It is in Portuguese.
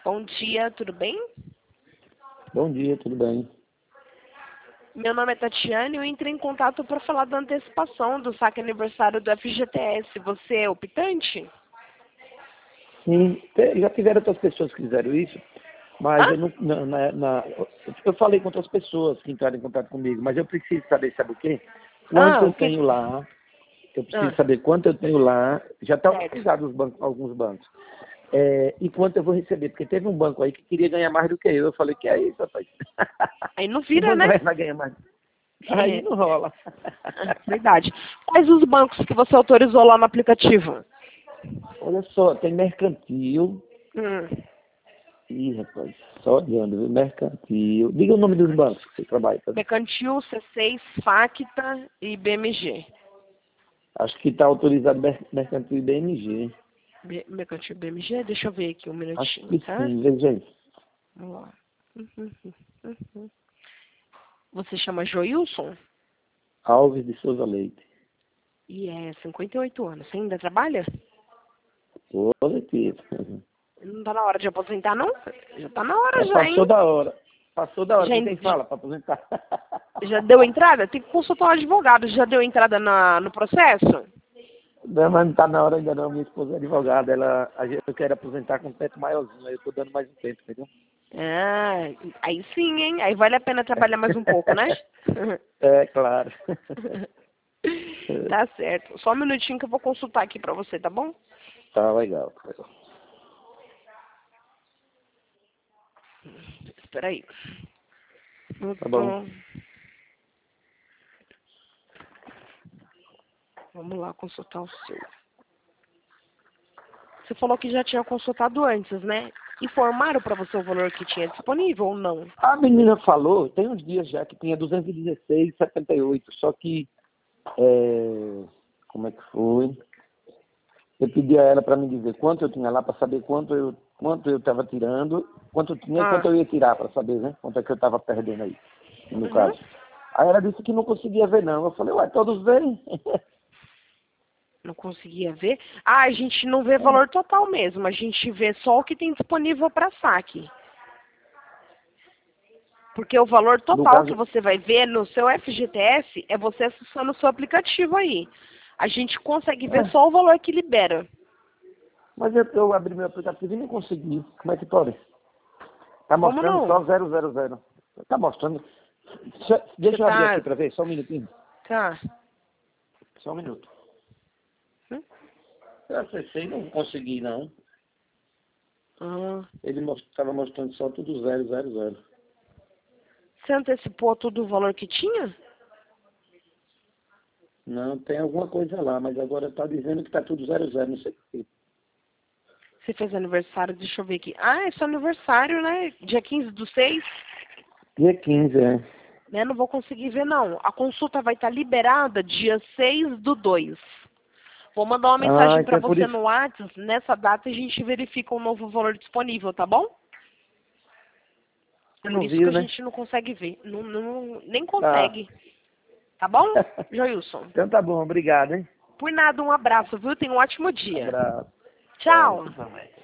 Bom dia, tudo bem? Bom dia, tudo bem? Meu nome é Tatiane e eu entrei em contato para falar da antecipação do saque aniversário do FGTS. Você é optante? Sim, já tiveram outras pessoas que fizeram isso, mas Hã? eu não, eu falei com outras pessoas que entraram em contato comigo, mas eu preciso saber, sabe o quê? Quanto eu O que? tenho lá, eu preciso Ah, saber quanto eu tenho lá, já está certo. autorizado os bancos, alguns bancos, e quanto eu vou receber, porque teve um banco aí que queria ganhar mais do que eu falei, que é isso, rapaz? Aí não O vira, banco né? vai ganhar mais. Aí não rola. Verdade. Quais os bancos que você autorizou lá no aplicativo? Olha só, tem mercantil. Hum. Ih, rapaz, só olhando, viu? Mercantil. Diga o nome dos bancos que você trabalha. Tá? Mercantil, C6, Facta e BMG. Acho que está autorizado mercantil e BMG. Mercantil BMG? Deixa eu ver aqui um Acho minutinho, que tá? sim, veja aí. Vamos lá. Uhum. Você chama Joilson? Alves de Souza Leite. E é 58 anos. Você ainda trabalha? Positivo. Não tá na hora de aposentar, não? Já tá na hora É, já, passou hein? da hora. Passou da hora. Já, Com quem fala para aposentar? já deu entrada? Tem que consultar o advogado. Já deu entrada no processo? Não, mas não está na hora ainda não. Minha esposa é advogada. Eu quero aposentar com um teto maiorzinho. Aí eu estou dando mais um tempo, entendeu? Ah, aí sim, hein? Aí vale a pena trabalhar mais um pouco, né? É, claro. Tá certo. Só um minutinho que eu vou consultar aqui pra você, tá bom? Tá legal. Tá legal. Espera aí. Tá bom. Vamos lá consultar o seu. Você falou que já tinha consultado antes, né? Informaram pra você o valor que tinha disponível ou não? A menina falou, tem uns dias já, que tinha 216,78, só que, como é que foi? Eu pedi a ela para me dizer quanto eu tinha lá, para saber quanto eu estava tirando, quanto eu tinha e quanto Ah, eu ia tirar, para saber, né? Quanto é que eu estava perdendo aí, no uhum. caso. Aí ela disse que não conseguia ver, não. Eu falei, ué, todos veem? Não conseguia ver. Ah, a gente não vê valor total mesmo. A gente vê só o que tem disponível para saque. Porque o valor No total que caso, você vai ver no seu FGTS é você acessando o seu aplicativo aí. A gente consegue ver é, só o valor que libera. mas eu abri meu aplicativo e não consegui. Como é que pode? Tá Como mostrando não? só 000. Tá mostrando. Você Deixa eu abrir aqui tá. para ver, só um minutinho. Tá. Só um minuto. Hum? Eu acessei e não consegui, não. Ah. Ele estava mostrando só tudo 000. Você antecipou tudo o valor que tinha? Não, tem alguma coisa lá, mas agora está dizendo que está tudo 00, não sei por quê. Você fez aniversário, deixa eu ver aqui. Ah, é seu aniversário, né? Dia 15/6. Dia 15, é. Né? Não vou conseguir ver, não. A consulta vai estar liberada dia 6/2. Vou mandar uma Ah, mensagem para então é por você isso. no WhatsApp. Nessa data a gente verifica um novo valor disponível, tá bom? Você Por não isso que viu, a né? gente não consegue ver. Nem Tá. consegue. Tá bom, Joilson? Então tá bom, obrigado, hein? Por nada, um abraço, viu? Tenha um ótimo dia. Abraço. Tá, você Tchau. também.